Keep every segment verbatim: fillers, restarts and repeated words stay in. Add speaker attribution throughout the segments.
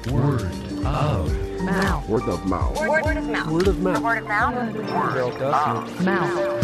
Speaker 1: Word of mouth.
Speaker 2: Word of mouth.
Speaker 3: Word, word of mouth.
Speaker 2: Word of mouth.
Speaker 3: Word of mouth.
Speaker 1: Word of
Speaker 3: Mouth.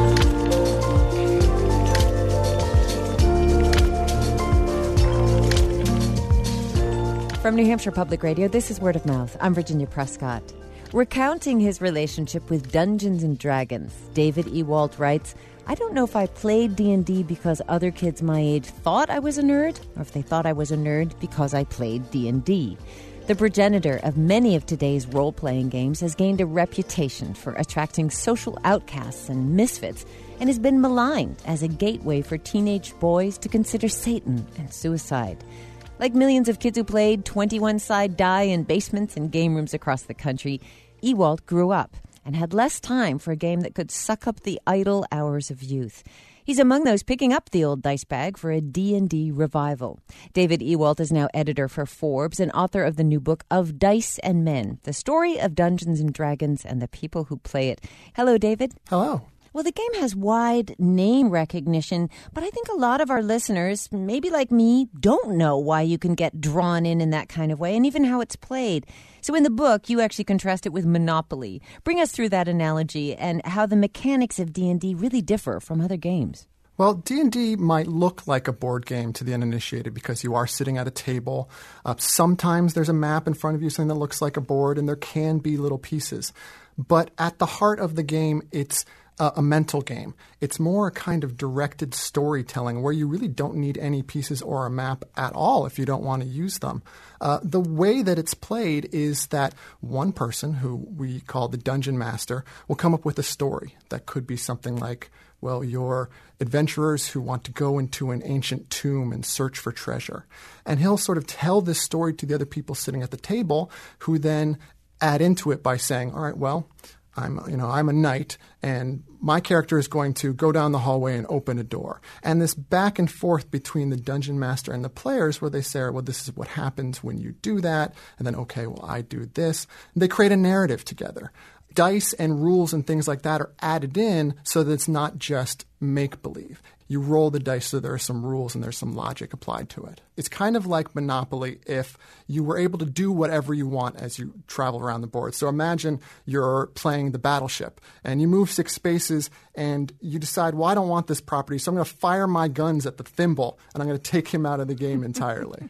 Speaker 4: From New Hampshire Public Radio, this is Word of Mouth. I'm Virginia Prescott. Recounting his relationship with Dungeons and Dragons, David Ewalt writes, I don't know if I played D and D because other kids my age thought I was a nerd, or if they thought I was a nerd because I played D and D. The progenitor of many of today's role-playing games has gained a reputation for attracting social outcasts and misfits, and has been maligned as a gateway for teenage boys to consider Satan and suicide. Like millions of kids who played twenty-one-side die in basements and game rooms across the country, Ewalt grew up and had less time for a game that could suck up the idle hours of youth. He's among those picking up the old dice bag for a D and D revival. David Ewalt is now editor for Forbes and author of the new book Of Dice and Men, the story of Dungeons and Dragons and the people who play it. Hello, David.
Speaker 5: Hello.
Speaker 4: Well, the game has wide name recognition, but I think a lot of our listeners, maybe like me, don't know why you can get drawn in in that kind of way and even how it's played. So in the book, you actually contrast it with Monopoly. Bring us through that analogy and how the mechanics of D and D really differ from other games.
Speaker 5: Well, D and D might look like a board game to the uninitiated because you are sitting at a table. Uh, sometimes there's a map in front of you, something that looks like a board, and there can be little pieces. But at the heart of the game, it's Uh, a mental game. It's more a kind of directed storytelling where you really don't need any pieces or a map at all if you don't want to use them. Uh, the way that it's played is that one person, who we call the Dungeon Master, will come up with a story that could be something like, well, you're adventurers who want to go into an ancient tomb and search for treasure. And he'll sort of tell this story to the other people sitting at the table, who then add into it by saying, all right, well, I'm, you know, I'm a knight, and my character is going to go down the hallway and open a door. And this back and forth between the dungeon master and the players, where they say, well, this is what happens when you do that, and then, okay, well, I do this. And they create a narrative together. Dice and rules and things like that are added in so that it's not just make-believe. You roll the dice so there are some rules and there's some logic applied to it. It's kind of like Monopoly if you were able to do whatever you want as you travel around the board. So imagine you're playing the battleship and you move six spaces and you decide, well, I don't want this property, so I'm going to fire my guns at the thimble and I'm going to take him out of the game entirely.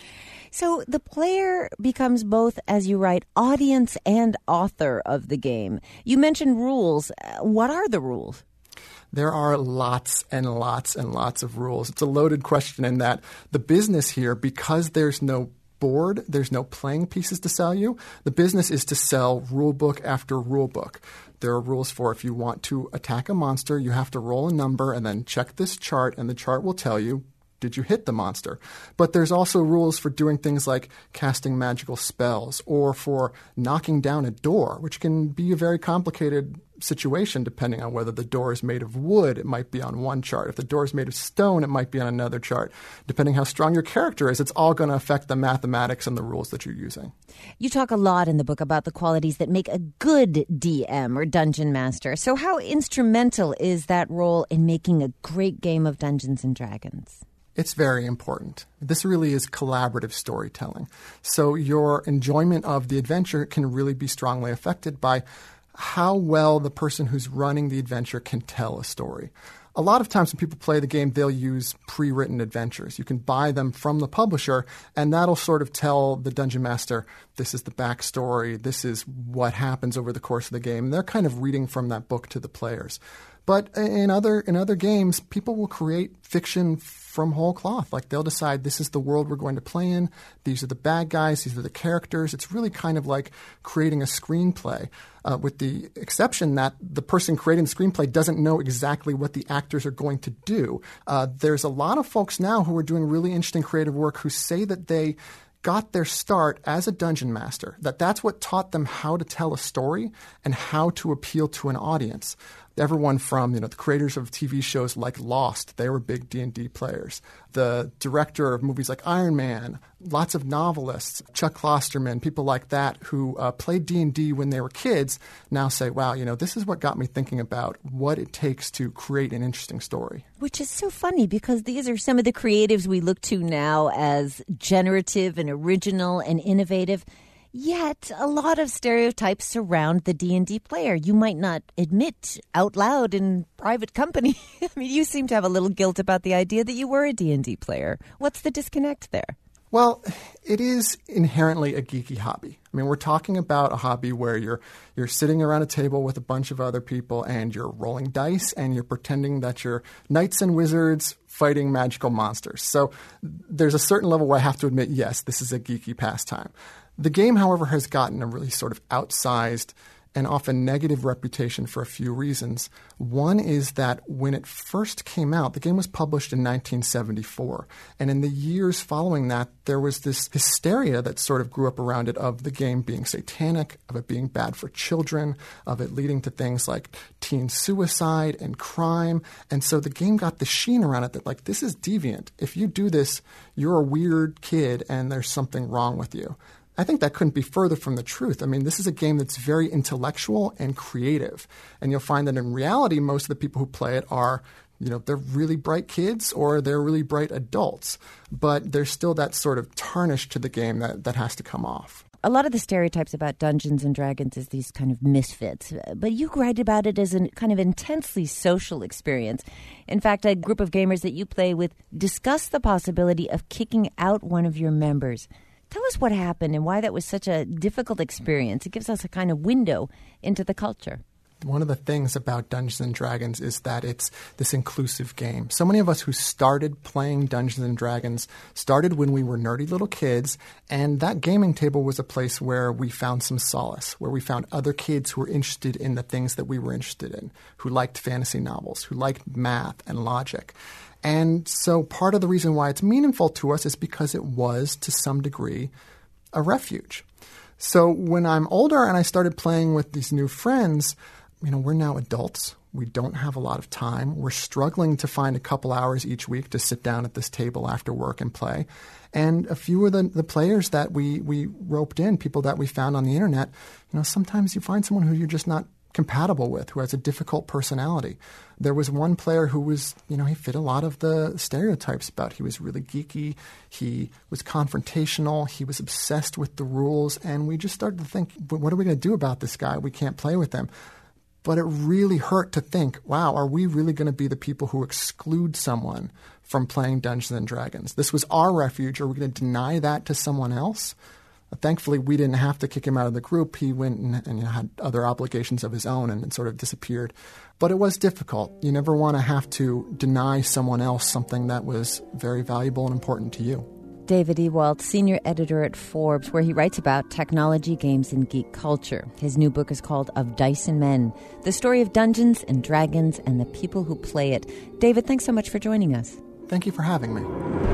Speaker 4: So the player becomes both, as you write, audience and author of the game. You mentioned rules. What are the rules?
Speaker 5: There are lots and lots and lots of rules. It's a loaded question in that the business here, because there's no board, there's no playing pieces to sell you, the business is to sell rule book after rule book. There are rules for if you want to attack a monster, you have to roll a number and then check this chart, and the chart will tell you, did you hit the monster? But there's also rules for doing things like casting magical spells or for knocking down a door, which can be a very complicated situation depending on whether the door is made of wood. It might be on one chart. If the door is made of stone, it might be on another chart. Depending how strong your character is, it's all going to affect the mathematics and the rules that you're using.
Speaker 4: You talk a lot in the book about the qualities that make a good D M or dungeon master. So how instrumental is that role in making a great game of Dungeons and Dragons?
Speaker 5: It's very important. This really is collaborative storytelling. So your enjoyment of the adventure can really be strongly affected by how well the person who's running the adventure can tell a story. A lot of times when people play the game, they'll use pre-written adventures. You can buy them from the publisher, and that'll sort of tell the dungeon master, this is the backstory, this is what happens over the course of the game. And they're kind of reading from that book to the players. But in other in other games, people will create fiction from whole cloth. Like they'll decide this is the world we're going to play in. These are the bad guys. These are the characters. It's really kind of like creating a screenplay, uh, with the exception that the person creating the screenplay doesn't know exactly what the actors are going to do. Uh, there's a lot of folks now who are doing really interesting creative work who say that they got their start as a dungeon master, that that's what taught them how to tell a story and how to appeal to an audience. Everyone from, you know, the creators of T V shows like Lost, they were big D and D players. The director of movies like Iron Man, lots of novelists, Chuck Klosterman, people like that who uh, played D and D when they were kids now say, wow, you know, this is what got me thinking about what it takes to create an interesting story.
Speaker 4: Which is so funny because these are some of the creatives we look to now as generative and original and innovative. Yet, a lot of stereotypes surround the D and D player. You might not admit out loud in private company. I mean, you seem to have a little guilt about the idea that you were a D and D player. What's the disconnect there?
Speaker 5: Well, it is inherently a geeky hobby. I mean, we're talking about a hobby where you're you're sitting around a table with a bunch of other people and you're rolling dice and you're pretending that you're knights and wizards fighting magical monsters. So there's a certain level where I have to admit, yes, this is a geeky pastime. The game, however, has gotten a really sort of outsized and often negative reputation for a few reasons. One is that when it first came out, the game was published in nineteen seventy-four. And in the years following that, there was this hysteria that sort of grew up around it of the game being satanic, of it being bad for children, of it leading to things like teen suicide and crime. And so the game got the sheen around it that, like, this is deviant. If you do this, you're a weird kid and there's something wrong with you. I think that couldn't be further from the truth. I mean, this is a game that's very intellectual and creative. And you'll find that in reality, most of the people who play it are, you know, they're really bright kids or they're really bright adults. But there's still that sort of tarnish to the game that, that has to come off.
Speaker 4: A lot of the stereotypes about Dungeons and Dragons is these kind of misfits. But you write about it as a kind of intensely social experience. In fact, a group of gamers that you play with discuss the possibility of kicking out one of your members. Tell us what happened and why that was such a difficult experience. It gives us a kind of window into the culture.
Speaker 5: One of the things about Dungeons and Dragons is that it's this inclusive game. So many of us who started playing Dungeons and Dragons started when we were nerdy little kids, and that gaming table was a place where we found some solace, where we found other kids who were interested in the things that we were interested in, who liked fantasy novels, who liked math and logic. And so part of the reason why it's meaningful to us is because it was, to some degree, a refuge. So when I'm older and I started playing with these new friends, you know, we're now adults. We don't have a lot of time. We're struggling to find a couple hours each week to sit down at this table after work and play. And a few of the, the players that we, we roped in, people that we found on the internet, you know, sometimes you find someone who you're just not compatible with, who has a difficult personality. There was one player who was, you know, he fit a lot of the stereotypes about. He was really geeky, he was confrontational, he was obsessed with the rules, and we just started to think, what are we going to do about this guy? We can't play with him. But it really hurt to think, wow, are we really going to be the people who exclude someone from playing Dungeons and Dragons? This was our refuge. Are we going to deny that to someone else? Thankfully, we didn't have to kick him out of the group. He went and, and you know, had other obligations of his own and, and sort of disappeared. But it was difficult. You never want to have to deny someone else something that was very valuable and important to you.
Speaker 4: David Ewalt, senior editor at Forbes, where he writes about technology, games, and geek culture. His new book is called Of Dice and Men, the story of Dungeons and Dragons and the people who play it. David, thanks so much for joining us.
Speaker 5: Thank you for having me.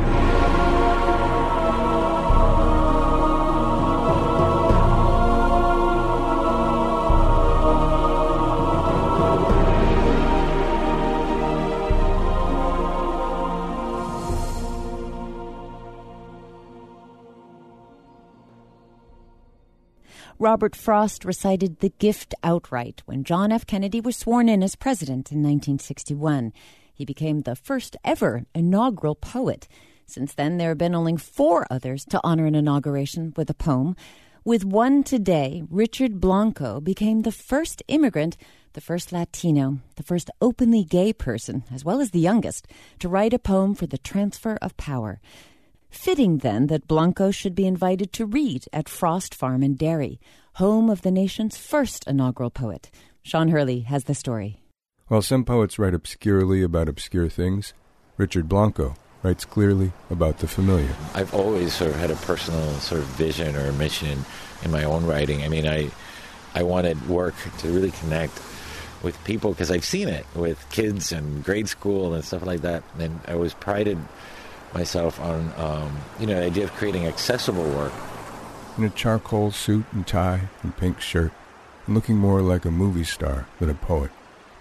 Speaker 4: Robert Frost recited The Gift outright when John F. Kennedy was sworn in as president in nineteen sixty-one. He became the first ever inaugural poet. Since then, there have been only four others to honor an inauguration with a poem. With one today, Richard Blanco became the first immigrant, the first Latino, the first openly gay person, as well as the youngest, to write a poem for the transfer of power. Fitting, then, that Blanco should be invited to read at Frost Farm in Derry, home of the nation's first inaugural poet. Sean Hurley has the story.
Speaker 2: While some poets write obscurely about obscure things, Richard Blanco writes clearly about the familiar.
Speaker 3: I've always sort of had a personal sort of vision or mission in my own writing. I mean, I, I wanted work to really connect with people because I've seen it with kids in grade school and stuff like that, and I was prided myself on, um, you know, the idea of creating accessible work.
Speaker 2: In a charcoal suit and tie and pink shirt, and looking more like a movie star than a poet,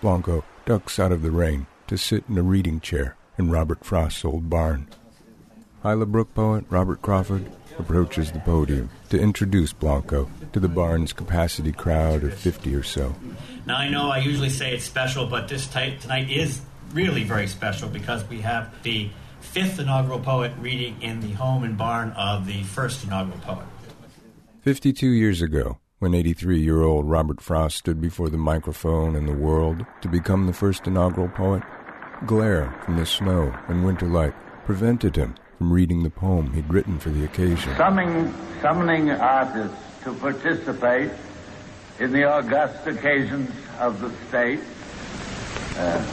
Speaker 2: Blanco ducks out of the rain to sit in a reading chair in Robert Frost's old barn. Hyla Brook poet Robert Crawford approaches the podium to introduce Blanco to the barn's capacity crowd of fifty or so.
Speaker 6: Now, I know I usually say it's special, but this type tonight is really very special because we have the fifth inaugural poet reading in the home and barn of the first inaugural poet.
Speaker 2: Fifty-two years ago, when eighty-three-year-old Robert Frost stood before the microphone and the world to become the first inaugural poet, glare from the snow and winter light prevented him from reading the poem he'd written for the occasion.
Speaker 7: Summoning, summoning artists to participate in the august occasions of the state. Uh,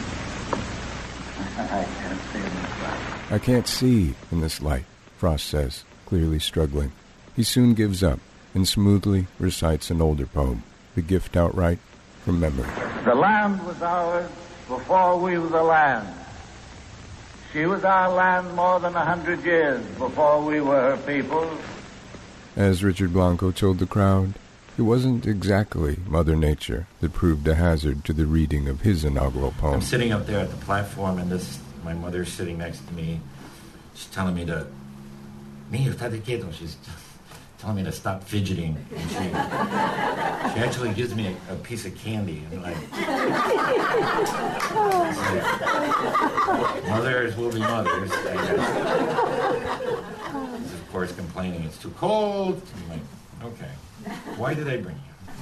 Speaker 7: I can't see in this light.
Speaker 2: I can't see in this light, Frost says, clearly struggling. He soon gives up and smoothly recites an older poem, The Gift Outright, from memory.
Speaker 7: The land was ours before we were the land. She was our land more than a hundred years before we were her people.
Speaker 2: As Richard Blanco told the crowd, it wasn't exactly Mother Nature that proved a hazard to the reading of his inaugural poem.
Speaker 6: I'm sitting up there at the platform, and this my mother's sitting next to me. She's telling me to... Niño, estate quieto. She's telling me to stop fidgeting. And she, she actually gives me a, a piece of candy. And like, like, mothers will be mothers. And she's, of course, complaining it's too cold. I'm like, okay. Why did I bring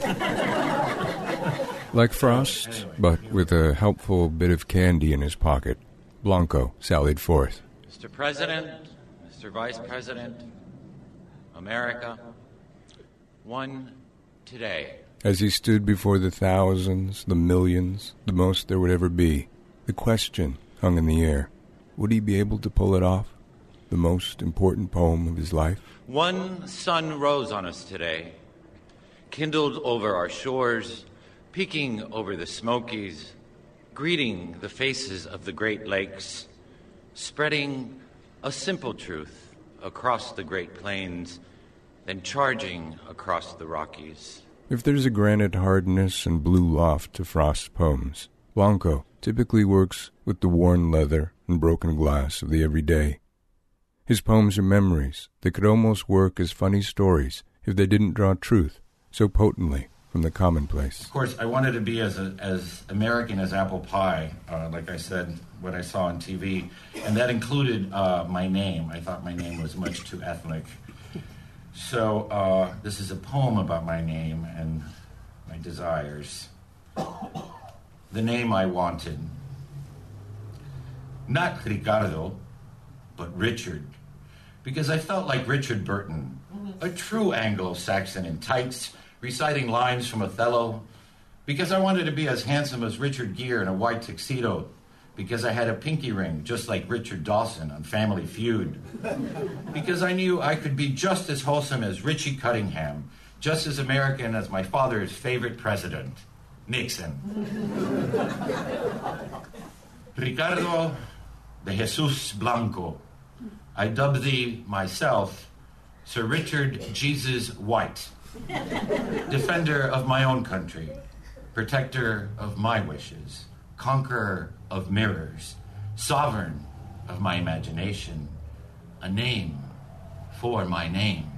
Speaker 6: you?
Speaker 2: Like Frost,
Speaker 6: Anyway,
Speaker 2: but with a helpful bit of candy in his pocket, Blanco sallied forth.
Speaker 8: Mister President, Mister Vice President, America, one today.
Speaker 2: As he stood before the thousands, the millions, the most there would ever be, the question hung in the air. Would he be able to pull it off? The most important poem of his life?
Speaker 8: One sun rose on us today, kindled over our shores, peeking over the Smokies, greeting the faces of the Great Lakes, spreading a simple truth across the Great Plains, then charging across the Rockies.
Speaker 2: If there's a granite hardness and blue loft to Frost's poems, Blanco typically works with the worn leather and broken glass of the everyday. His poems are memories that could almost work as funny stories if they didn't draw truth so potently from the commonplace.
Speaker 6: Of course, I wanted to be as a, as American as apple pie, uh, like I said, what I saw on T V, and that included uh, my name. I thought my name was much too ethnic. So uh, this is a poem about my name and my desires. The name I wanted. Not Ricardo, but Richard, because I felt like Richard Burton, a true Anglo-Saxon in tights, reciting lines from Othello, because I wanted to be as handsome as Richard Gere in a white tuxedo, because I had a pinky ring just like Richard Dawson on Family Feud, because I knew I could be just as wholesome as Richie Cunningham, just as American as my father's favorite president, Nixon. Ricardo de Jesus Blanco. I dub thee myself Sir Richard Jesus White, defender of my own country, protector of my wishes, conqueror of mirrors, sovereign of my imagination, a name for my name.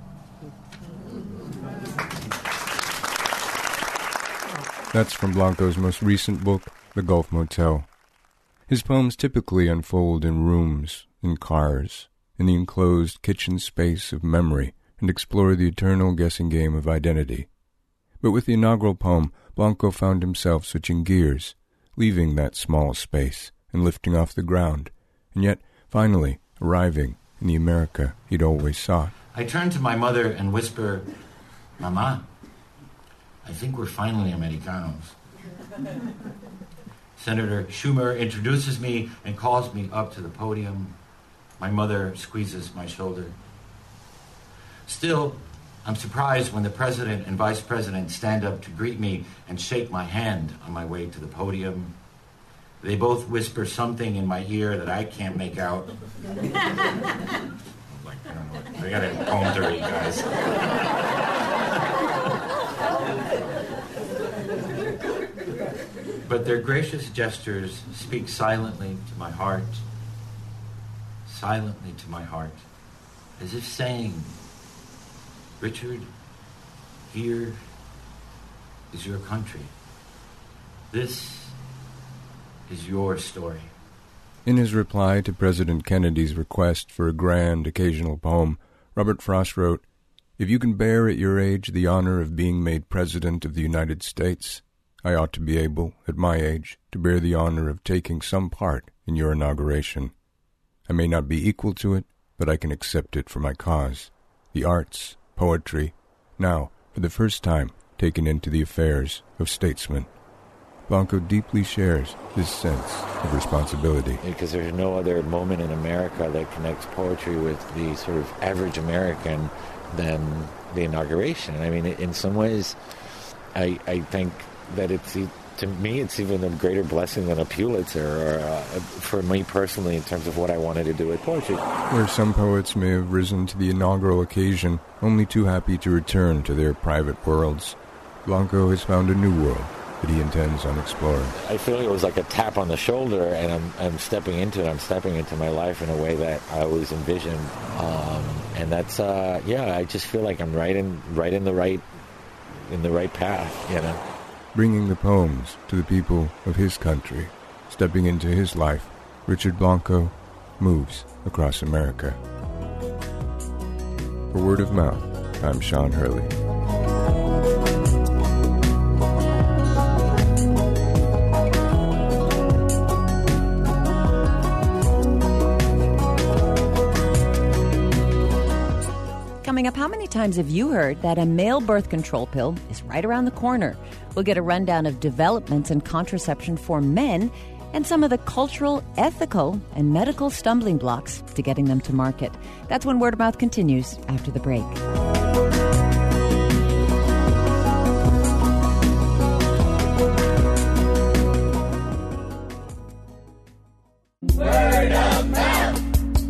Speaker 2: That's from Blanco's most recent book, The Gulf Motel. His poems typically unfold in rooms, in cars, in the enclosed kitchen space of memory, and explore the eternal guessing game of identity. But with the inaugural poem, Blanco found himself switching gears, leaving that small space and lifting off the ground, and yet finally arriving in the America he'd always sought.
Speaker 6: I turn to my mother and whisper, Mama, I think we're finally Americanos. Senator Schumer introduces me and calls me up to the podium. My mother squeezes my shoulder. Still, I'm surprised when the president and vice president stand up to greet me and shake my hand on my way to the podium. They both whisper something in my ear that I can't make out. Like, I don't know. I got a poem to read, guys. But their gracious gestures speak silently to my heart, silently to my heart, as if saying, Richard, here is your country. This is your story.
Speaker 2: In his reply to President Kennedy's request for a grand occasional poem, Robert Frost wrote, "If you can bear at your age the honor of being made President of the United States, I ought to be able, at my age, to bear the honor of taking some part in your inauguration. I may not be equal to it, but I can accept it for my cause. The arts, poetry, now, for the first time, taken into the affairs of statesmen." Blanco deeply shares this sense of responsibility.
Speaker 3: Because there's no other moment in America that connects poetry with the sort of average American than the inauguration. I mean, in some ways, I, I think that it's, to me, it's even a greater blessing than a Pulitzer, or uh, for me personally, in terms of what I wanted to do with poetry.
Speaker 2: Where some poets may have risen to the inaugural occasion only too happy to return to their private worlds, Blanco has found a new world that he intends on exploring.
Speaker 3: I feel it was like a tap on the shoulder, and I'm, I'm stepping into it. I'm stepping into my life in a way that I always envisioned, um, and that's uh, yeah. I just feel like I'm right in right in the right in the right path, you know.
Speaker 2: Bringing the poems to the people of his country, stepping into his life, Richard Blanco moves across America. For Word of Mouth, I'm Sean Hurley.
Speaker 4: Coming up, how many times have you heard that a male birth control pill is right around the corner? We'll get a rundown of developments in contraception for men and some of the cultural, ethical, and medical stumbling blocks to getting them to market. That's when Word of Mouth continues after the break.
Speaker 9: Word of Mouth.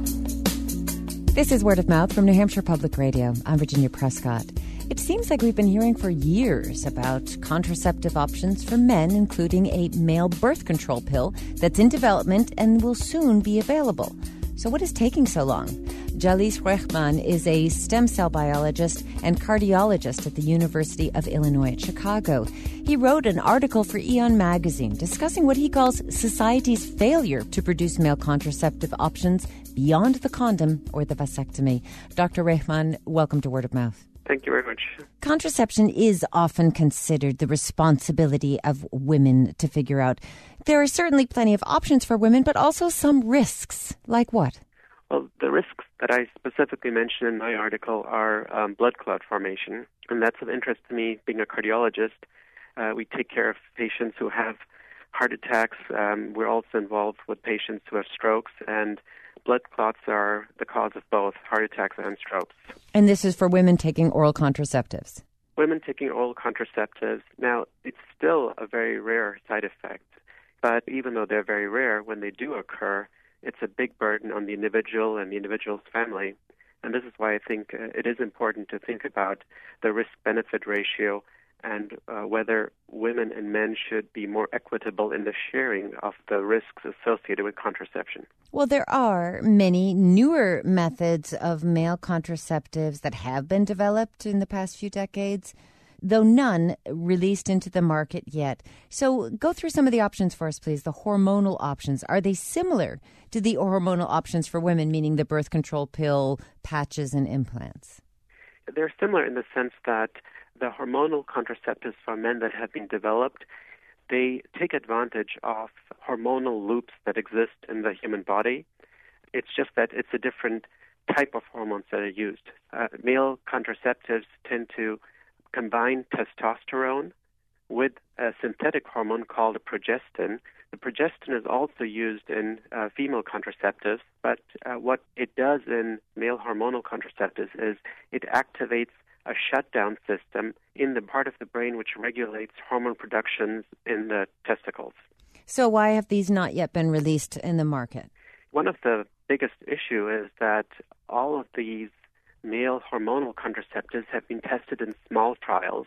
Speaker 4: This is Word of Mouth from New Hampshire Public Radio. I'm Virginia Prescott. It seems like we've been hearing for years about contraceptive options for men, including a male birth control pill that's in development and will soon be available. So what is taking so long? Jalis Rehman is a stem cell biologist and cardiologist at the University of Illinois at Chicago. He wrote an article for Eon magazine discussing what he calls society's failure to produce male contraceptive options beyond the condom or the vasectomy. Doctor Rehman, welcome to Word of Mouth.
Speaker 10: Thank you very much.
Speaker 4: Contraception is often considered the responsibility of women to figure out. There are certainly plenty of options for women, but also some risks. Like what?
Speaker 10: Well, the risks that I specifically mentioned in my article are um, blood clot formation, and that's of interest to me being a cardiologist. Uh, we take care of patients who have heart attacks. Um, we're also involved with patients who have strokes, and blood clots are the cause of both heart attacks and strokes.
Speaker 4: And this is for women taking oral contraceptives?
Speaker 10: Women taking oral contraceptives. Now, it's still a very rare side effect, but even though they're very rare, when they do occur, it's a big burden on the individual and the individual's family. And this is why I think uh, it is important to think about the risk-benefit ratio and uh, whether women and men should be more equitable in the sharing of the risks associated with contraception.
Speaker 4: Well, there are many newer methods of male contraceptives that have been developed in the past few decades, though none released into the market yet. So go through some of the options for us, please. The hormonal options, are they similar to the hormonal options for women, meaning the birth control pill, patches, and implants?
Speaker 10: They're similar in the sense that the hormonal contraceptives for men that have been developed, they take advantage of hormonal loops that exist in the human body. It's just that it's a different type of hormones that are used. Uh, male contraceptives tend to combine testosterone with a synthetic hormone called progestin. The progestin is also used in uh, female contraceptives, but uh, what it does in male hormonal contraceptives is it activates a shutdown system in the part of the brain which regulates hormone productions in the testicles.
Speaker 4: So why have these not yet been released in the market?
Speaker 10: One of the biggest issues is that all of these male hormonal contraceptives have been tested in small trials,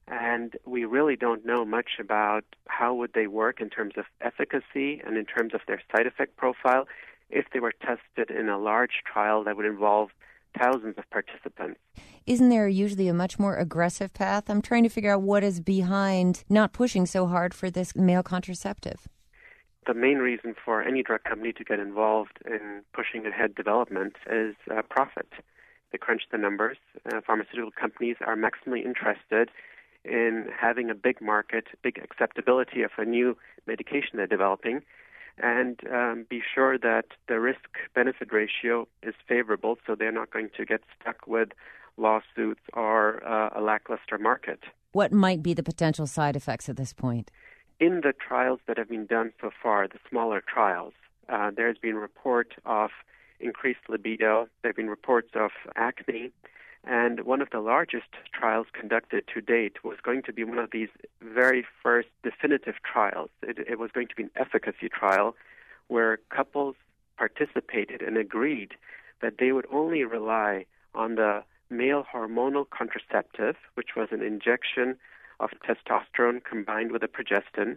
Speaker 10: And we really don't know much about how would they work in terms of efficacy and in terms of their side effect profile if they were tested in a large trial that would involve thousands of participants.
Speaker 4: Isn't there usually a much more aggressive path? I'm trying to figure out what is behind not pushing so hard for this male contraceptive.
Speaker 10: The main reason for any drug company to get involved in pushing ahead development is uh, profit. They crunch the numbers. Uh, pharmaceutical companies are maximally interested in having a big market, big acceptability of a new medication they're developing, and um, be sure that the risk-benefit ratio is favorable so they're not going to get stuck with lawsuits or uh, a lackluster market.
Speaker 4: What might be the potential side effects at this point?
Speaker 10: In the trials that have been done so far, the smaller trials, uh, there's been report of increased libido, there have been reports of acne, and one of the largest trials conducted to date was going to be one of these very first definitive trials. It, it was going to be an efficacy trial where couples participated and agreed that they would only rely on the male hormonal contraceptive, which was an injection of testosterone combined with a progestin,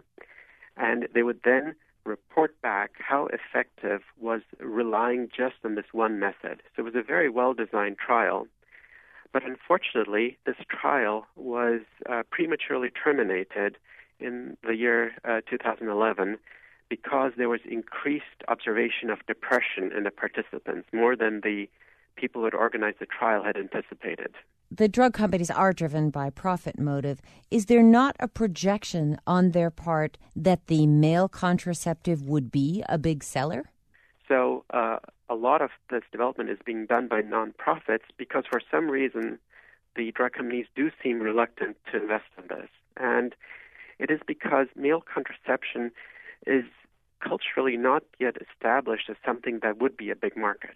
Speaker 10: and they would then report back how effective was relying just on this one method. So it was a very well-designed trial. But unfortunately, this trial was uh, prematurely terminated in the year uh, two thousand eleven because there was increased observation of depression in the participants, more than the people who had organized the trial had anticipated.
Speaker 4: The drug companies are driven by profit motive. Is there not a projection on their part that the male contraceptive would be a big seller?
Speaker 10: So uh, a lot of this development is being done by nonprofits because for some reason the drug companies do seem reluctant to invest in this. And it is because male contraception is culturally not yet established as something that would be a big market.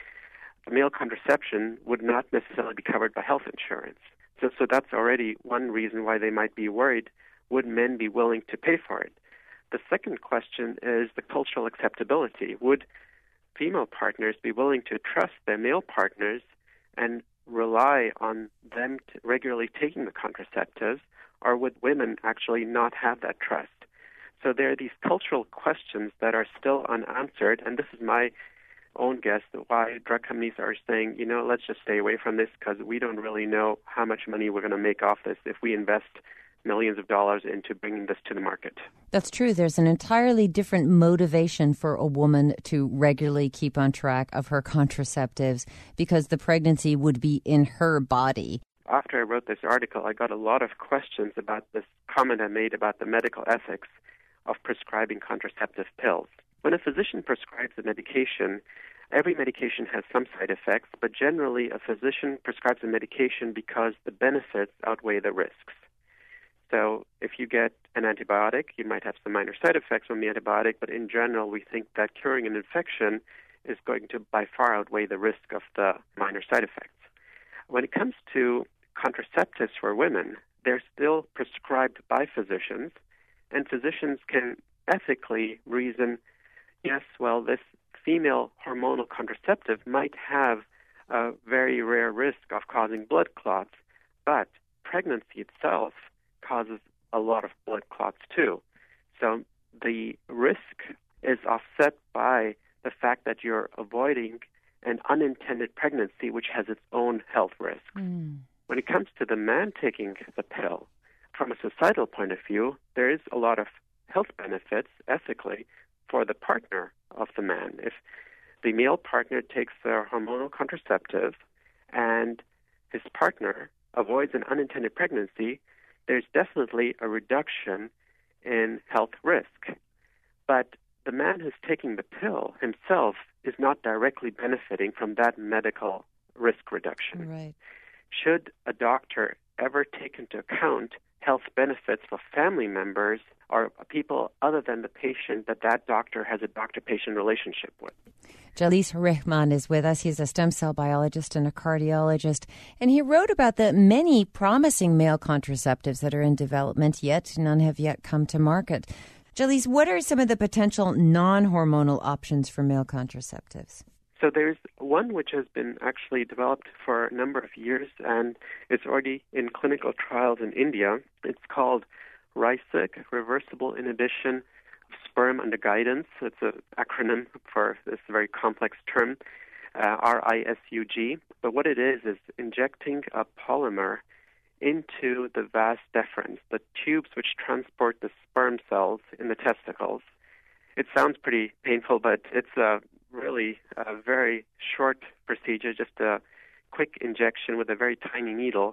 Speaker 10: Male contraception would not necessarily be covered by health insurance. So, so that's already one reason why they might be worried. Would men be willing to pay for it? The second question is the cultural acceptability. Would female partners be willing to trust their male partners and rely on them to regularly taking the contraceptives, or would women actually not have that trust? So there are these cultural questions that are still unanswered, and this is my own guess why drug companies are saying, you know, let's just stay away from this because we don't really know how much money we're going to make off this if we invest millions of dollars into bringing this to the market.
Speaker 4: That's true. There's an entirely different motivation for a woman to regularly keep on track of her contraceptives because the pregnancy would be in her body.
Speaker 10: After I wrote this article, I got a lot of questions about this comment I made about the medical ethics of prescribing contraceptive pills. When a physician prescribes a medication, every medication has some side effects, but generally a physician prescribes a medication because the benefits outweigh the risks. So if you get an antibiotic, you might have some minor side effects from the antibiotic, but in general we think that curing an infection is going to by far outweigh the risk of the minor side effects. When it comes to contraceptives for women, they're still prescribed by physicians, and physicians can ethically reason, yes, well, this female hormonal contraceptive might have a very rare risk of causing blood clots, but pregnancy itself causes a lot of blood clots too. So the risk is offset by the fact that you're avoiding an unintended pregnancy, which has its own health risks.
Speaker 4: Mm.
Speaker 10: When it comes to the man taking the pill, from a societal point of view, there is a lot of health benefits ethically for the partner of the man. If the male partner takes the hormonal contraceptive and his partner avoids an unintended pregnancy, there's definitely a reduction in health risk. But the man who's taking the pill himself is not directly benefiting from that medical risk reduction.
Speaker 4: Right.
Speaker 10: Should a doctor ever take into account health benefits for family members or people other than the patient that that doctor has a doctor-patient relationship with?
Speaker 4: Jalise Rehman is with us. He's a stem cell biologist and a cardiologist, and he wrote about the many promising male contraceptives that are in development, yet none have yet come to market. Jalise, what are some of the potential non-hormonal options for male contraceptives?
Speaker 10: So there's one which has been actually developed for a number of years, and it's already in clinical trials in India. It's called RISUG, Reversible Inhibition of Sperm Under Guidance. It's an acronym for this very complex term, uh, R I S U G. But what it is is injecting a polymer into the vas deferens, the tubes which transport the sperm cells in the testicles. It sounds pretty painful, but it's a really a very short procedure, just a quick injection with a very tiny needle.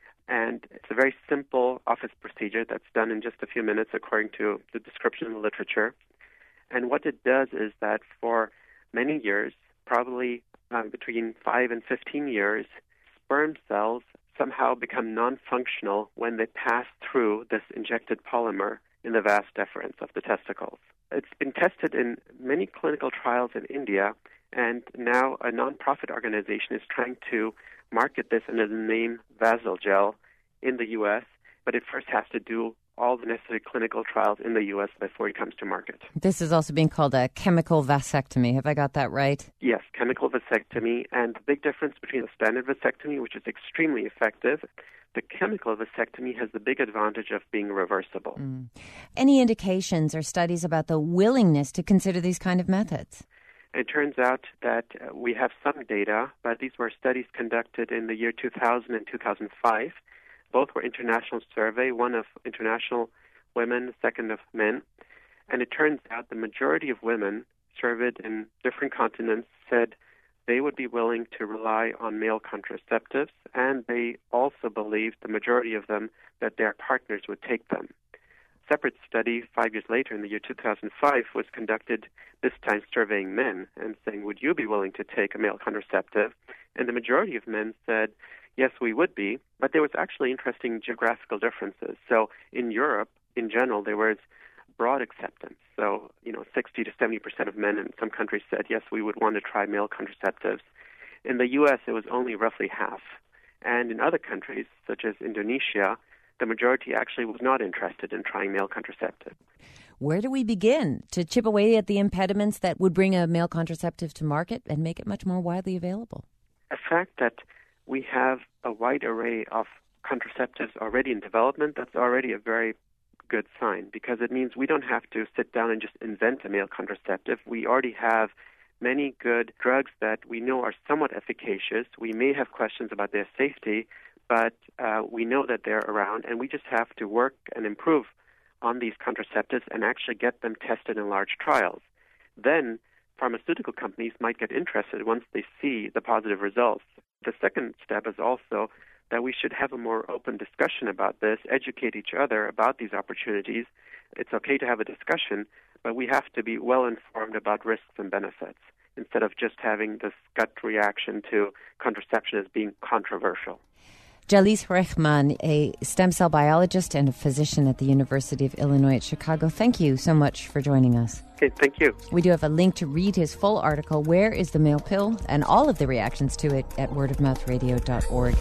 Speaker 10: And it's a very simple office procedure that's done in just a few minutes according to the description in the literature. And what it does is that for many years, probably uh, between five and fifteen years, sperm cells somehow become non-functional when they pass through this injected polymer in the vas deferens of the testicles. It's been tested in many clinical trials in India, and now a non-profit organization is trying to market this under the name Vasogel in the U S, but it first has to do all the necessary clinical trials in the U S before it comes to market.
Speaker 4: This is also being called a chemical vasectomy. Have I got that right?
Speaker 10: Yes, chemical vasectomy, and the big difference between the standard vasectomy, which is extremely effective, the chemical vasectomy has the big advantage of being reversible.
Speaker 4: Mm. Any indications or studies about the willingness to consider these kind of methods?
Speaker 10: It turns out that uh, we have some data, but these were studies conducted in the year two thousand and two thousand five. Both were international survey, one of international women, the second of men. And it turns out the majority of women surveyed in different continents said they would be willing to rely on male contraceptives, and they also believed, the majority of them, that their partners would take them. A separate study five years later in the year two thousand five was conducted, this time surveying men and saying, would you be willing to take a male contraceptive? And the majority of men said, yes, we would be, but there was actually interesting geographical differences. So in Europe, in general, there was broad acceptance. So, you know, sixty to seventy percent of men in some countries said, yes, we would want to try male contraceptives. In the U S, it was only roughly half. And in other countries, such as Indonesia, the majority actually was not interested in trying male contraceptives.
Speaker 4: Where do we begin to chip away at the impediments that would bring a male contraceptive to market and make it much more widely available?
Speaker 10: The fact that we have a wide array of contraceptives already in development, that's already a very good sign, because it means we don't have to sit down and just invent a male contraceptive. We already have many good drugs that we know are somewhat efficacious. We may have questions about their safety, but uh, we know that they're around, and we just have to work and improve on these contraceptives and actually get them tested in large trials. Then pharmaceutical companies might get interested once they see the positive results. The second step is also that we should have a more open discussion about this, educate each other about these opportunities. It's okay to have a discussion, but we have to be well informed about risks and benefits instead of just having this gut reaction to contraception as being controversial.
Speaker 4: Jalis Rehman, a stem cell biologist and a physician at the University of Illinois at Chicago, thank you so much for joining us.
Speaker 10: Okay, thank you.
Speaker 4: We do have a link to read his full article, Where is the Male Pill? And all of the reactions to it at word of mouth radio dot org.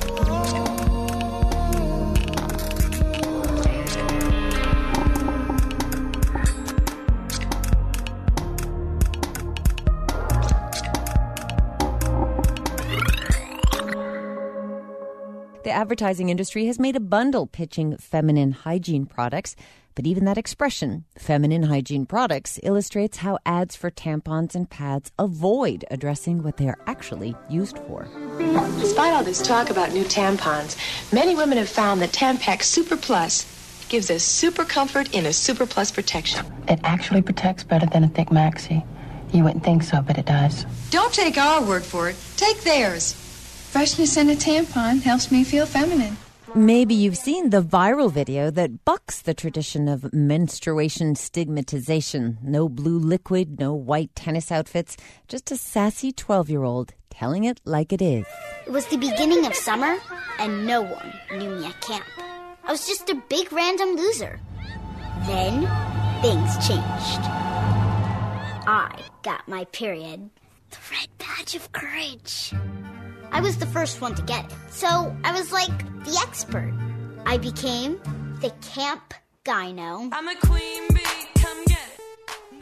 Speaker 4: The advertising industry has made a bundle pitching feminine hygiene products, but even that expression, feminine hygiene products, illustrates how ads for tampons and pads avoid addressing what they are actually used for.
Speaker 9: Despite all this talk about new tampons, many women have found that Tampax Super Plus gives us super comfort in a Super Plus protection.
Speaker 11: It actually protects better than a thick maxi. You wouldn't think so, but it does.
Speaker 12: Don't take our word for it. Take theirs. Freshness in a tampon helps me feel feminine.
Speaker 4: Maybe you've seen the viral video that bucks the tradition of menstruation stigmatization. No blue liquid, no white tennis outfits, just a sassy twelve-year-old telling it like it is.
Speaker 13: It was the beginning of summer, and no one knew me at camp. I was just a big random loser. Then, things changed. I got my period. The red badge of courage. I was the first one to get it, so I was like the expert. I became the camp gyno.
Speaker 14: I'm a queen bee, come get it.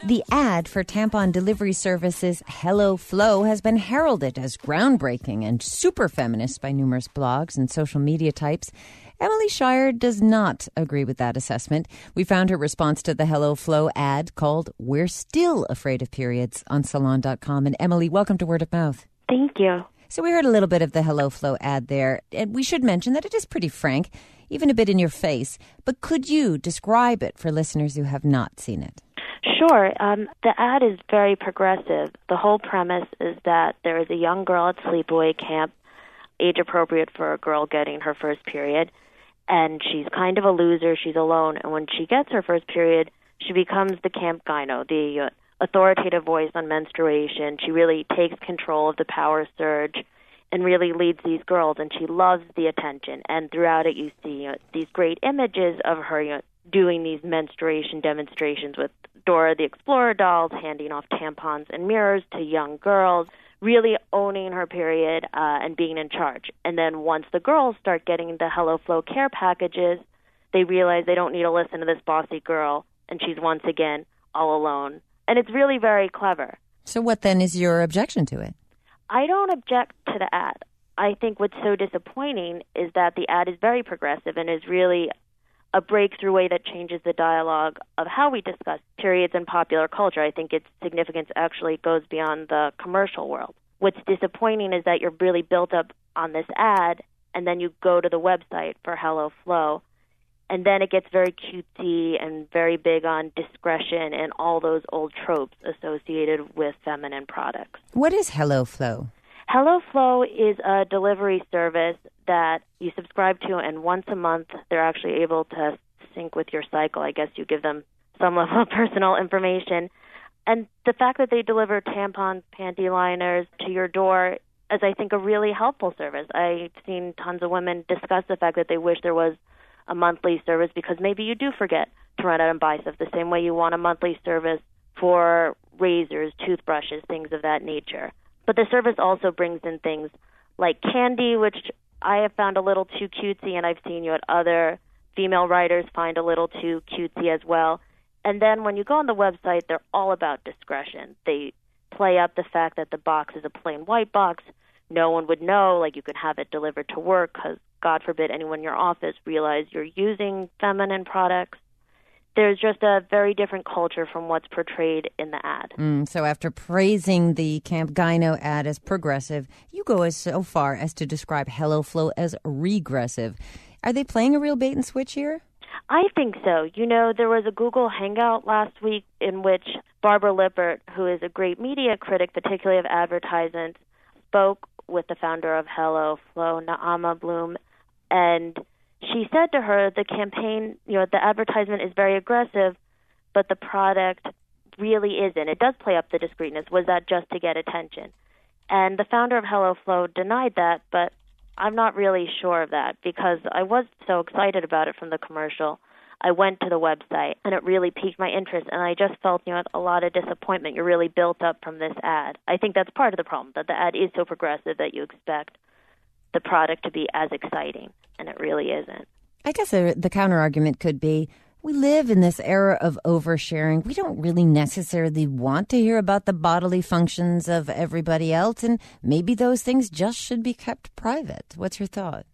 Speaker 4: The ad for tampon delivery services Hello Flow has been heralded as groundbreaking and super feminist by numerous blogs and social media types. Emily Shire does not agree with that assessment. We found her response to the Hello Flow ad called We're Still Afraid of Periods on salon dot com. And Emily, welcome to Word of Mouth.
Speaker 14: Thank you.
Speaker 4: So we heard a little bit of the Hello Flow ad there. And we should mention that it is pretty frank, even a bit in your face. But could you describe it for listeners who have not seen it?
Speaker 14: Sure. Um, the ad is very progressive. The whole premise is that there is a young girl at sleepaway camp, age appropriate for a girl getting her first period, and she's kind of a loser. She's alone, and when she gets her first period, she becomes the camp gyno, the uh, authoritative voice on menstruation. She really takes control of the power surge and really leads these girls, and she loves the attention. And throughout it, you see you know, these great images of her you know, doing these menstruation demonstrations with Dora the Explorer dolls, handing off tampons and mirrors to young girls, really owning her period uh, and being in charge. And then once the girls start getting the Hello Flow care packages, they realize they don't need to listen to this bossy girl, and she's once again all alone. And it's really very clever.
Speaker 4: So what then is your objection to it?
Speaker 14: I don't object to the ad. I think what's so disappointing is that the ad is very progressive and is really a breakthrough way that changes the dialogue of how we discuss periods in popular culture. I think its significance actually goes beyond the commercial world. What's disappointing is that you're really built up on this ad, and then you go to the website for Hello Flow, and then it gets very cutesy and very big on discretion and all those old tropes associated with feminine products.
Speaker 4: What is Hello Flow?
Speaker 14: Hello Flow is a delivery service that you subscribe to, and once a month they're actually able to sync with your cycle. I guess you give them some level of personal information. And the fact that they deliver tampons, panty liners to your door is, I think, a really helpful service. I've seen tons of women discuss the fact that they wish there was a monthly service because maybe you do forget to run out and buy stuff the same way you want a monthly service for razors, toothbrushes, things of that nature. But the service also brings in things like candy, which I have found a little too cutesy, and I've seen you at other female writers find a little too cutesy as well. And then when you go on the website, they're all about discretion. They play up the fact that the box is a plain white box. No one would know, like you could have it delivered to work because, God forbid, anyone in your office realize you're using feminine products. There's just a very different culture from what's portrayed in the ad.
Speaker 4: Mm, so after praising the Camp Gyno ad as progressive, you go as so far as to describe Hello Flow as regressive. Are they playing a real bait and switch here?
Speaker 14: I think so. You know, there was a Google Hangout last week in which Barbara Lippert, who is a great media critic, particularly of advertisements, spoke with the founder of Hello Flow, Naama Bloom, and she said to her, the campaign, you know, the advertisement is very aggressive, but the product really isn't. It does play up the discreetness. Was that just to get attention? And the founder of Hello Flow denied that, but I'm not really sure of that because I was so excited about it from the commercial. I went to the website, and it really piqued my interest, and I just felt, you know, a lot of disappointment. You're really built up from this ad. I think that's part of the problem, that the ad is so progressive that you expect the product to be as exciting, and it really isn't.
Speaker 4: I guess the, the counter-argument could be, we live in this era of oversharing. We don't really necessarily want to hear about the bodily functions of everybody else, and maybe those things just should be kept private. What's your thought?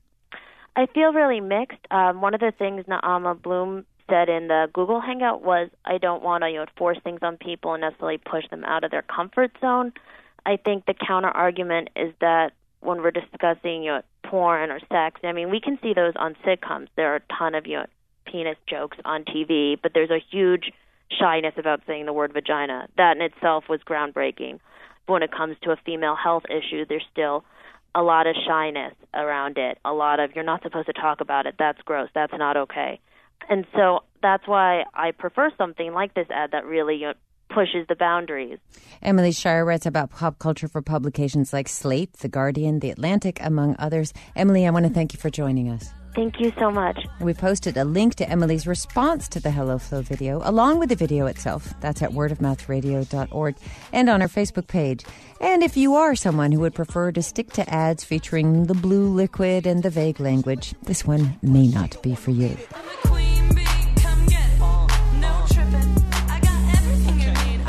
Speaker 14: I feel really mixed. Um, one of the things Naama Bloom said in the Google Hangout was, I don't want to you know, force things on people and necessarily push them out of their comfort zone. I think the counter-argument is that when we're discussing you know, porn or sex, I mean, we can see those on sitcoms. There are a ton of you know, penis jokes on T V, but there's a huge shyness about saying the word vagina. That in itself was groundbreaking. But when it comes to a female health issue, there's still a lot of shyness around it. A lot of, you're not supposed to talk about it. That's gross. That's not okay. And so that's why I prefer something like this ad that really you know, pushes the boundaries.
Speaker 4: Emily Shire writes about pop culture for publications like Slate, The Guardian, The Atlantic, among others. Emily, I want to thank you for joining us.
Speaker 14: Thank you so much.
Speaker 4: We posted a link to Emily's response to the Hello Flow video, along with the video itself. That's at word of mouth radio dot org and on our Facebook page. And if you are someone who would prefer to stick to ads featuring the blue liquid and the vague language, this one may not be for you.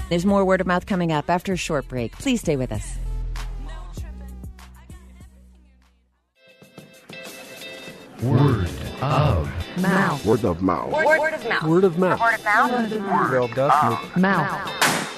Speaker 4: There's more Word of Mouth coming up after a short break. Please stay with us.
Speaker 1: Word of
Speaker 4: Mouth.
Speaker 1: Word of mouth.
Speaker 4: Word, word of mouth.
Speaker 1: Word of mouth.
Speaker 4: Word of mouth.
Speaker 1: Word of mouth.
Speaker 4: Mouth.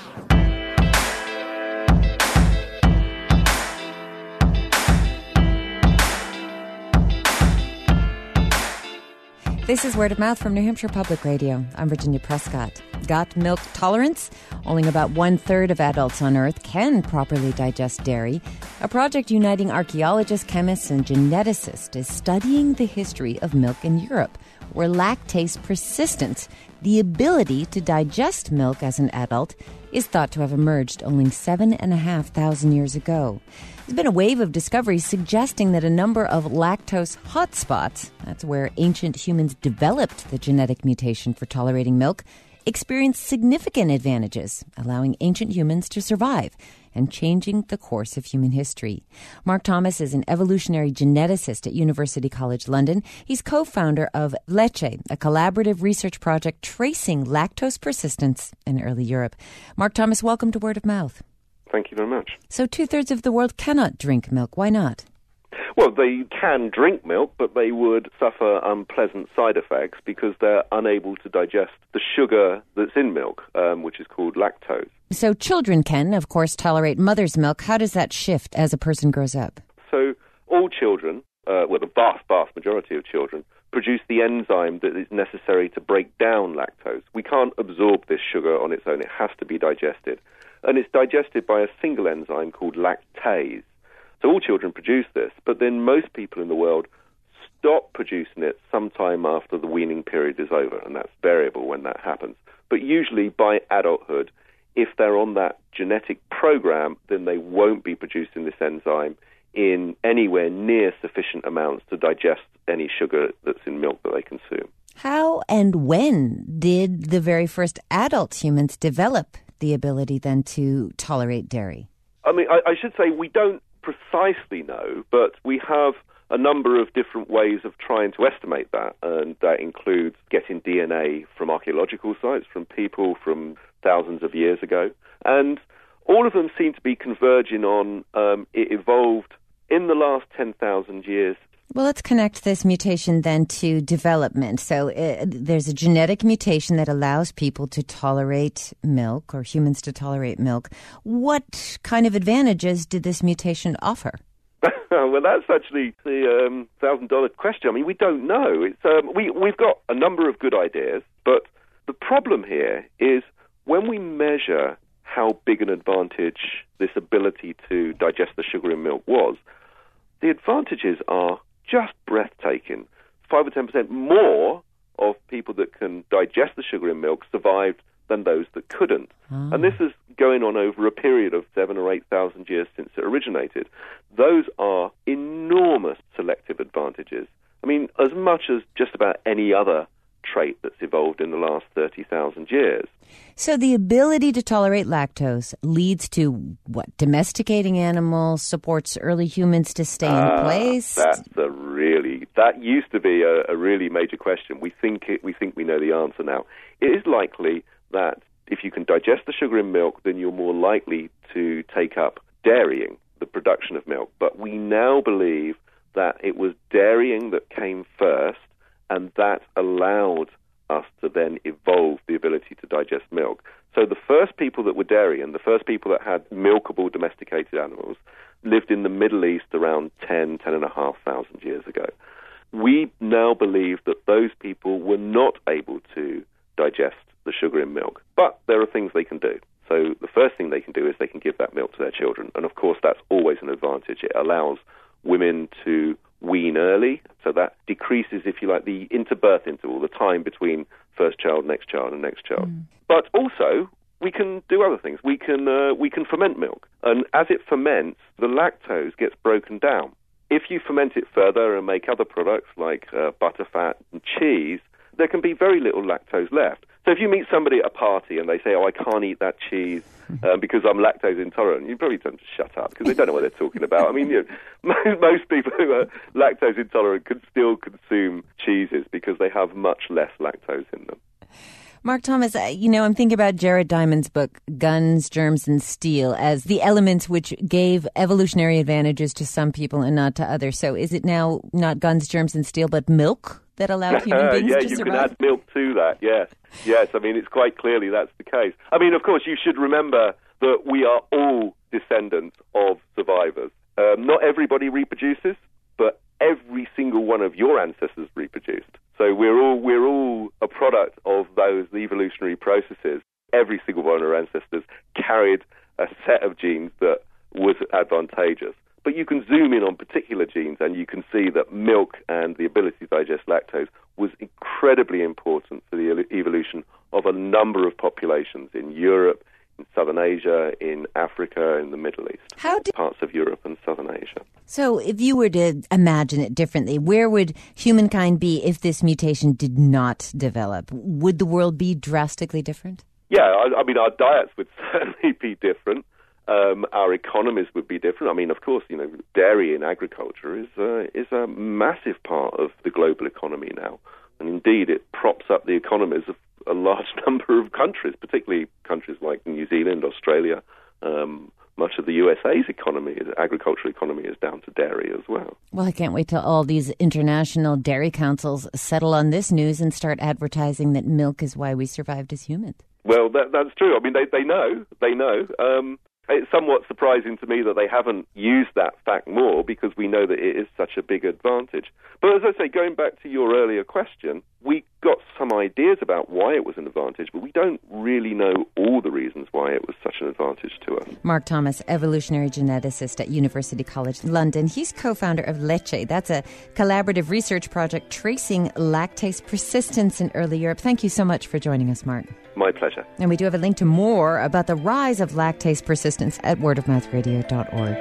Speaker 4: This is Word of Mouth from New Hampshire Public Radio. I'm Virginia Prescott. Got milk tolerance? Only about one-third of adults on Earth can properly digest dairy. A project uniting archaeologists, chemists, and geneticists is studying the history of milk in Europe, where lactase persistence, the ability to digest milk as an adult, is thought to have emerged only seven and a half thousand years ago. There's been a wave of discoveries suggesting that a number of lactose hotspots, that's where ancient humans developed the genetic mutation for tolerating milk, experienced significant advantages, allowing ancient humans to survive and changing the course of human history. Mark Thomas is an evolutionary geneticist at University College London. He's co-founder of Leche, a collaborative research project tracing lactose persistence in early Europe. Mark Thomas, welcome to Word of Mouth.
Speaker 15: Thank you very much.
Speaker 4: So two-thirds of the world cannot drink milk. Why not?
Speaker 15: Well, they can drink milk, but they would suffer unpleasant side effects because they're unable to digest the sugar that's in milk, um, which is called lactose.
Speaker 4: So children can, of course, tolerate mother's milk. How does that shift as a person grows up?
Speaker 15: So all children, uh, well, the vast, vast majority of children, produce the enzyme that is necessary to break down lactose. We can't absorb this sugar on its own. It has to be digested. And it's digested by a single enzyme called lactase. So all children produce this, but then most people in the world stop producing it sometime after the weaning period is over, and that's variable when that happens. But usually by adulthood, if they're on that genetic program, then they won't be producing this enzyme in anywhere near sufficient amounts to digest any sugar that's in milk that they consume.
Speaker 4: How and when did the very first adult humans develop the ability then to tolerate dairy?
Speaker 15: I mean, I, I should say we don't precisely know, but we have a number of different ways of trying to estimate that, and that includes getting D N A from archaeological sites, from people from thousands of years ago, and all of them seem to be converging on um, it evolved in the last ten thousand years.
Speaker 4: Well, let's connect this mutation then to development. So uh, there's a genetic mutation that allows people to tolerate milk, or humans to tolerate milk. What kind of advantages did this mutation offer?
Speaker 15: Well, that's actually the um, thousand-dollar question. I mean, we don't know. It's, um, we, we've got a number of good ideas, but the problem here is when we measure how big an advantage this ability to digest the sugar in milk was, the advantages are just breathtaking. Five or ten percent more of people that can digest the sugar in milk survived than those that couldn't. Oh. And this is going on over a period of seven or eight thousand years since it originated. Those are enormous selective advantages. I mean, as much as just about any other trait that's evolved in the last thirty thousand years.
Speaker 4: So the ability to tolerate lactose leads to, what, domesticating animals, supports early humans to stay in
Speaker 15: uh,
Speaker 4: place?
Speaker 15: That's a really, that used to be a, a really major question. We think it, we think we know the answer now. It is likely that if you can digest the sugar in milk, then you're more likely to take up dairying, the production of milk. But we now believe that it was dairying that came first, and that allowed us to then evolve the ability to digest milk. So the first people that were dairying, the first people that had milkable domesticated animals, lived in the Middle East around ten, ten and a half thousand years ago. We now believe that those people were not able to digest the sugar in milk, but there are things they can do. So the first thing they can do is they can give that milk to their children, and of course that's always an advantage. It allows women to wean early, so that decreases, if you like, the interbirth interval, the time between first child, next child, and next child. Mm. But also, we can do other things. We can uh, we can ferment milk, and as it ferments, the lactose gets broken down. If you ferment it further and make other products like uh, butterfat and cheese, there can be very little lactose left. So if you meet somebody at a party and they say, oh, I can't eat that cheese um, because I'm lactose intolerant, you probably tell them to shut up because they don't know what they're talking about. I mean, you know, most people who are lactose intolerant can still consume cheeses because they have much less lactose in them.
Speaker 4: Mark Thomas, uh, you know, I'm thinking about Jared Diamond's book, Guns, Germs, and Steel, as the elements which gave evolutionary advantages to some people and not to others. So is it now not guns, germs, and steel, but milk that allowed human beings
Speaker 15: yeah,
Speaker 4: to
Speaker 15: you
Speaker 4: survive?
Speaker 15: can add milk to that, yes. Yes, I mean, it's quite clearly that's the case. I mean, of course, you should remember that we are all descendants of survivors. Um, not everybody reproduces, but every single one of your ancestors reproduced. So we're all we're all a product of those evolutionary processes. Every single one of our ancestors carried a set of genes that was advantageous. But you can zoom in on particular genes and you can see that milk and the ability to digest lactose was incredibly important for the evolution of a number of populations in Europe, in Southern Asia, in Africa, in the Middle East,
Speaker 4: How did-
Speaker 15: parts of Europe and Southern Asia.
Speaker 4: So if you were to imagine it differently, where would humankind be if this mutation did not develop? Would the world be drastically different?
Speaker 15: Yeah, I, I mean, our diets would certainly be different. Um, our economies would be different. I mean, of course, you know, dairy in agriculture is uh, is a massive part of the global economy now. And indeed, it props up the economies of a large number of countries, particularly countries like New Zealand, Australia. Um, much of the U S A's economy, agricultural economy, is down to dairy as well.
Speaker 4: Well, I can't wait till all these international dairy councils settle on this news and start advertising that milk is why we survived as humans.
Speaker 15: Well, that, that's true. I mean, they, they know. They know. Um, it's somewhat surprising to me that they haven't used that fact more because we know that it is such a big advantage. But as I say, going back to your earlier question, we got some ideas about why it was an advantage, but we don't really know all the reasons why it was such an advantage to us.
Speaker 4: Mark Thomas, evolutionary geneticist at University College London. He's co-founder of Leche. That's a collaborative research project tracing lactase persistence in early Europe. Thank you so much for joining us, Mark.
Speaker 15: My pleasure.
Speaker 4: And we do have a link to more about the rise of lactase persistence at word of mouth radio dot org.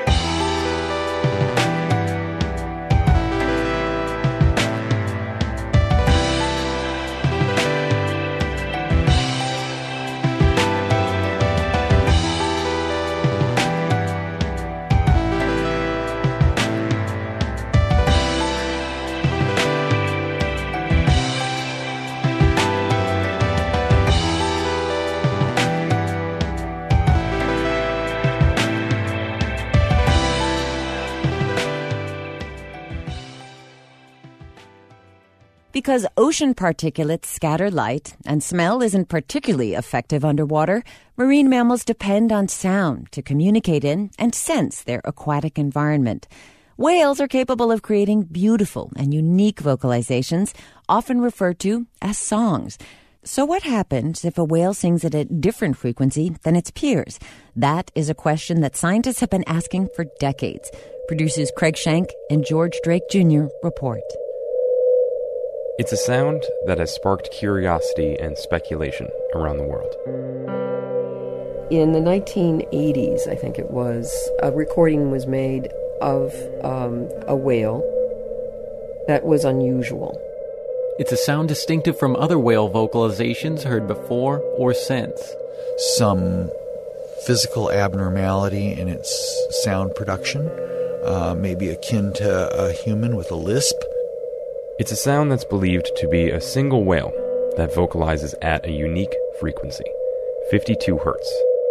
Speaker 4: Because ocean particulates scatter light and smell isn't particularly effective underwater, marine mammals depend on sound to communicate in and sense their aquatic environment. Whales are capable of creating beautiful and unique vocalizations, often referred to as songs. So what happens if a whale sings at a different frequency than its peers? That is a question that scientists have been asking for decades. Producers Craig Shank and George Drake Junior report.
Speaker 16: It's a sound that has sparked curiosity and speculation around the world.
Speaker 17: In the nineteen eighties, I think it was, a recording was made of um, a whale that was unusual.
Speaker 18: It's a sound distinctive from other whale vocalizations heard before or since.
Speaker 19: Some physical abnormality in its sound production, uh, maybe akin to a human with a lisp.
Speaker 16: It's a sound that's believed to be a single whale that vocalizes at a unique frequency, fifty-two hertz.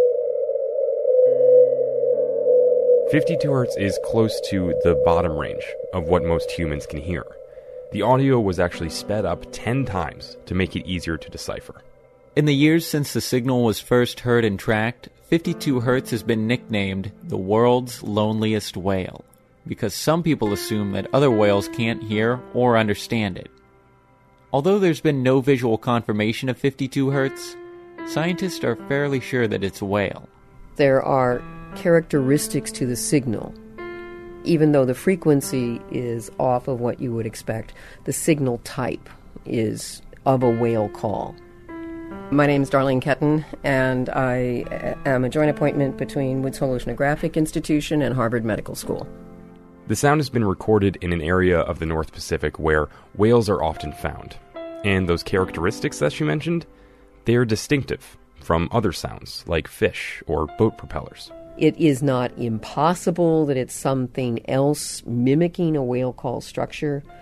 Speaker 16: fifty-two hertz is close to the bottom range of what most humans can hear. The audio was actually sped up ten times to make it easier to decipher.
Speaker 18: In the years since the signal was first heard and tracked, fifty-two hertz has been nicknamed the world's loneliest whale, because some people assume that other whales can't hear or understand it. Although there's been no visual confirmation of fifty-two hertz, scientists are fairly sure that it's a whale.
Speaker 17: There are characteristics to the signal. Even though the frequency is off of what you would expect, the signal type is of a whale call. My name is Darlene Ketton, and I am a joint appointment between Woods Hole Oceanographic Institution and Harvard Medical School.
Speaker 16: The sound has been recorded in an area of the North Pacific where whales are often found. And those characteristics that she mentioned, they are distinctive from other sounds like fish or boat propellers.
Speaker 17: It is not impossible that it's something else mimicking a whale call structure,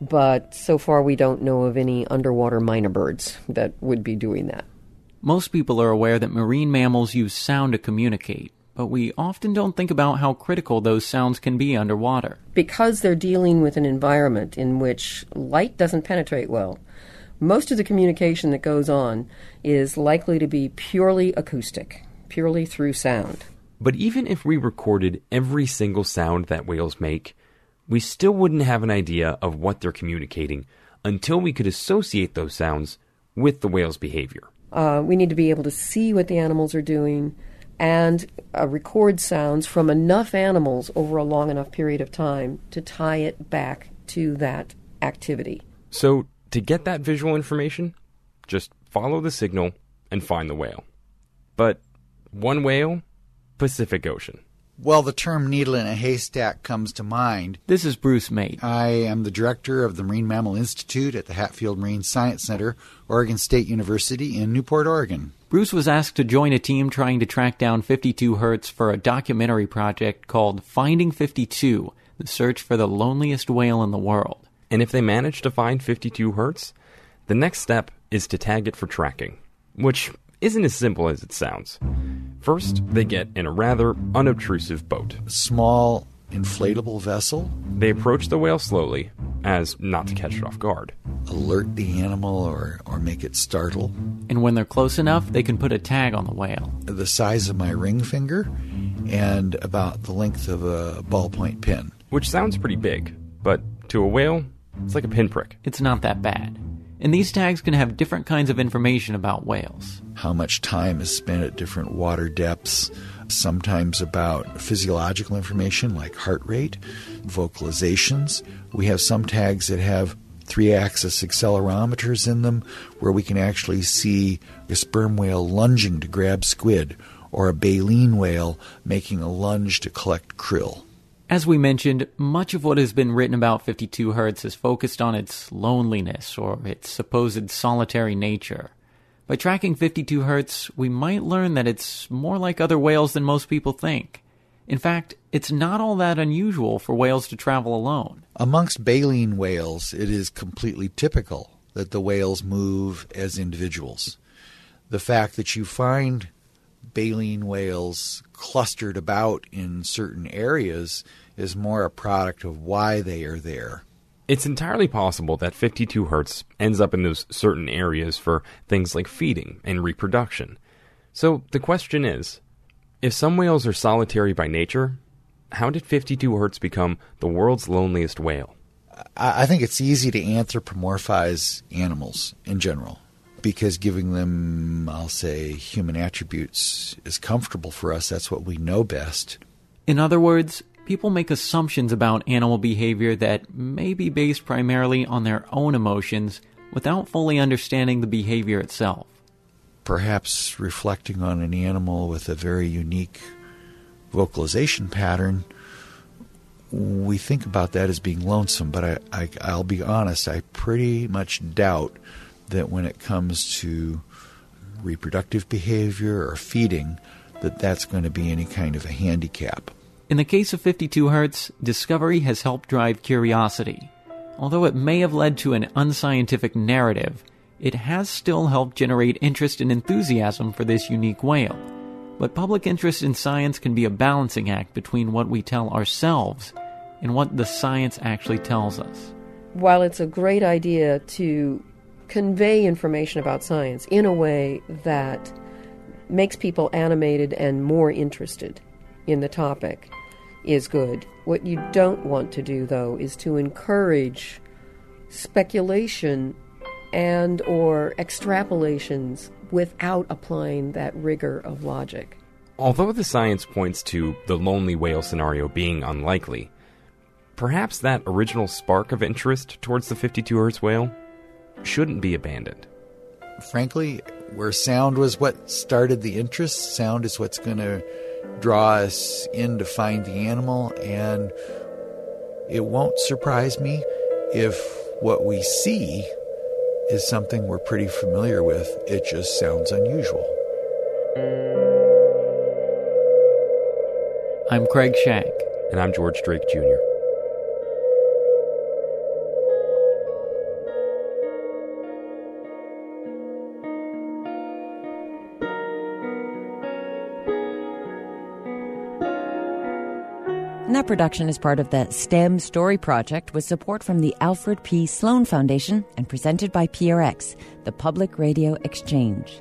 Speaker 17: but so far we don't know of any underwater minor birds that would be doing that.
Speaker 18: Most people are aware that marine mammals use sound to communicate, but we often don't think about how critical those sounds can be underwater.
Speaker 17: Because they're dealing with an environment in which light doesn't penetrate well, most of the communication that goes on is likely to be purely acoustic, purely through sound.
Speaker 16: But even if we recorded every single sound that whales make, we still wouldn't have an idea of what they're communicating until we could associate those sounds with the whale's behavior.
Speaker 17: Uh, we need to be able to see what the animals are doing and uh, record sounds from enough animals over a long enough period of time to tie it back to that activity.
Speaker 16: So, to get that visual information, just follow the signal and find the whale. But one whale, Pacific Ocean.
Speaker 19: Well, the term needle in a haystack comes to mind.
Speaker 18: This is Bruce Mate.
Speaker 19: I am the director of the Marine Mammal Institute at the Hatfield Marine Science Center, Oregon State University in Newport, Oregon.
Speaker 18: Bruce was asked to join a team trying to track down fifty-two hertz for a documentary project called Finding fifty-two, the search for the loneliest whale in the world.
Speaker 16: And if they manage to find fifty-two hertz, the next step is to tag it for tracking, which isn't as simple as it sounds. First, they get in a rather unobtrusive boat.
Speaker 19: Small, inflatable vessel.
Speaker 16: They approach the whale slowly, as not to catch it off guard.
Speaker 19: Alert the animal or, or make it startle.
Speaker 18: And when they're close enough, they can put a tag on the whale.
Speaker 19: The size of my ring finger and about the length of a ballpoint pen.
Speaker 16: Which sounds pretty big, but to a whale, it's like a pinprick.
Speaker 18: It's not that bad. And these tags can have different kinds of information about whales.
Speaker 19: How much time is spent at different water depths, sometimes about physiological information like heart rate, vocalizations. We have some tags that have three-axis accelerometers in them where we can actually see a sperm whale lunging to grab squid or a baleen whale making a lunge to collect krill.
Speaker 18: As we mentioned, much of what has been written about fifty-two hertz is focused on its loneliness or its supposed solitary nature. By tracking fifty-two hertz, we might learn that it's more like other whales than most people think. In fact, it's not all that unusual for whales to travel alone.
Speaker 19: Amongst baleen whales, it is completely typical that the whales move as individuals. The fact that you find baleen whales clustered about in certain areas is more a product of why they are there.
Speaker 16: It's entirely possible that fifty-two hertz ends up in those certain areas for things like feeding and reproduction. So the question is, if some whales are solitary by nature, how did fifty-two hertz become the world's loneliest whale?
Speaker 19: I think it's easy to anthropomorphize animals in general, because giving them, I'll say, human attributes is comfortable for us. That's what we know best.
Speaker 18: In other words, people make assumptions about animal behavior that may be based primarily on their own emotions without fully understanding the behavior itself.
Speaker 19: Perhaps reflecting on an animal with a very unique vocalization pattern, we think about that as being lonesome, but I, I, I'll be honest, I pretty much doubt that when it comes to reproductive behavior or feeding, that that's going to be any kind of a handicap.
Speaker 18: In the case of fifty-two hertz, discovery has helped drive curiosity. Although it may have led to an unscientific narrative, it has still helped generate interest and enthusiasm for this unique whale. But public interest in science can be a balancing act between what we tell ourselves and what the science actually tells us.
Speaker 17: While it's a great idea to convey information about science in a way that makes people animated and more interested in the topic, is good. What you don't want to do, though, is to encourage speculation and or extrapolations without applying that rigor of logic.
Speaker 16: Although the science points to the lonely whale scenario being unlikely, perhaps that original spark of interest towards the fifty-two hertz whale shouldn't be abandoned.
Speaker 19: Frankly, where sound was what started the interest, sound is what's going to draw us in to find the animal, and it won't surprise me if what we see is something we're pretty familiar with. It just sounds unusual.
Speaker 18: I'm Craig Shank.
Speaker 16: And I'm George Drake Junior
Speaker 4: And that production is part of the STEM Story Project with support from the Alfred P. Sloan Foundation and presented by P R X, the Public Radio Exchange.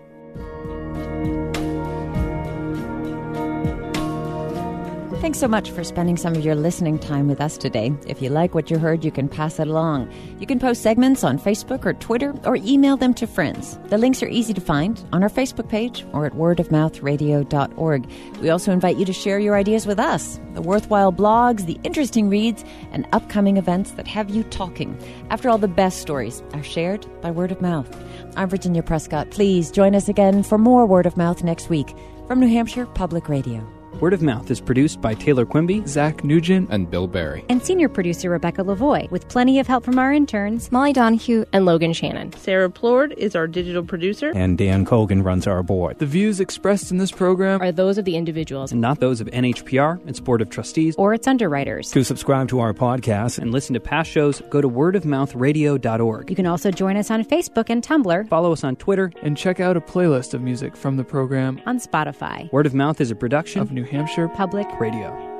Speaker 4: Thanks so much for spending some of your listening time with us today. If you like what you heard, you can pass it along. You can post segments on Facebook or Twitter or email them to friends. The links are easy to find on our Facebook page or at word of mouth radio dot org. We also invite you to share your ideas with us, the worthwhile blogs, the interesting reads, and upcoming events that have you talking. After all, the best stories are shared by word of mouth. I'm Virginia Prescott. Please join us again for more Word of Mouth next week from New Hampshire Public Radio.
Speaker 20: Word of Mouth is produced by Taylor Quimby,
Speaker 21: Zach Nugent,
Speaker 2: and Bill Barry.
Speaker 22: And senior producer Rebecca Lavoie, with plenty of help from our interns,
Speaker 23: Molly Donahue and Logan Shannon.
Speaker 24: Sarah Plord is our digital producer.
Speaker 20: And Dan Colgan runs our board.
Speaker 21: The views expressed in this program
Speaker 23: are those of the individuals,
Speaker 20: and not those of N H P R, its board of trustees,
Speaker 22: or its underwriters.
Speaker 20: To subscribe to our podcast and listen to past shows, go to word of mouth radio dot org.
Speaker 22: You can also join us on Facebook and Tumblr.
Speaker 20: Follow us on Twitter.
Speaker 21: And check out a playlist of music from the program
Speaker 22: on Spotify.
Speaker 20: Word of Mouth is a production
Speaker 21: of New Hampshire
Speaker 22: Public
Speaker 20: Radio.